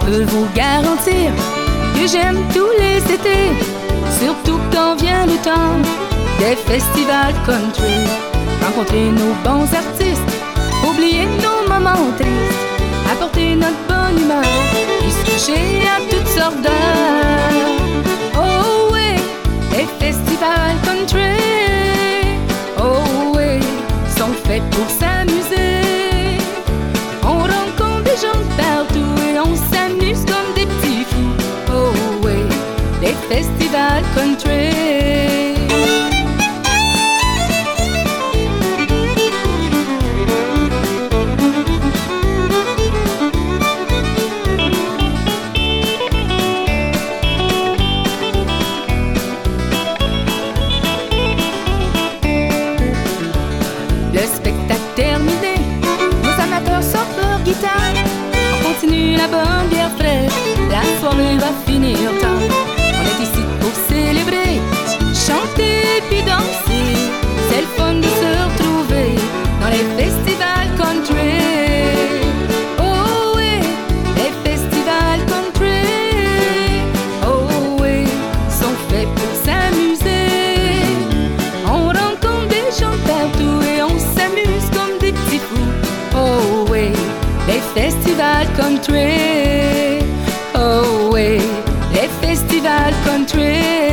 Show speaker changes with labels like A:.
A: peux vous garantir que j'aime tous les étés, surtout quand vient le temps des festivals country. Rencontrer nos bons artistes, oublier nos moments tristes, apporter notre bonne humeur et se toucher à toutes sortes d'heures. Oh oui, les festivals country, oh oui, sont faits pour s'amuser. On rencontre des gens partout et on s'amuse comme des petits fous. Oh oui, les festivals country. Le spectacle terminé, nos amateurs sortent leur guitare. On continue la bonne bière fraîche, la soirée va finir tard. On est ici pour célébrer, chanter puis danser. C'est le fun de se retrouver dans les festivals country. Oh oui, les festivals country. Oh oui, sont faits pour s'amuser. On rencontre des gens partout et on s'amuse comme des petits fous. Oh oui, les festivals country. Oh oui, les festivals country.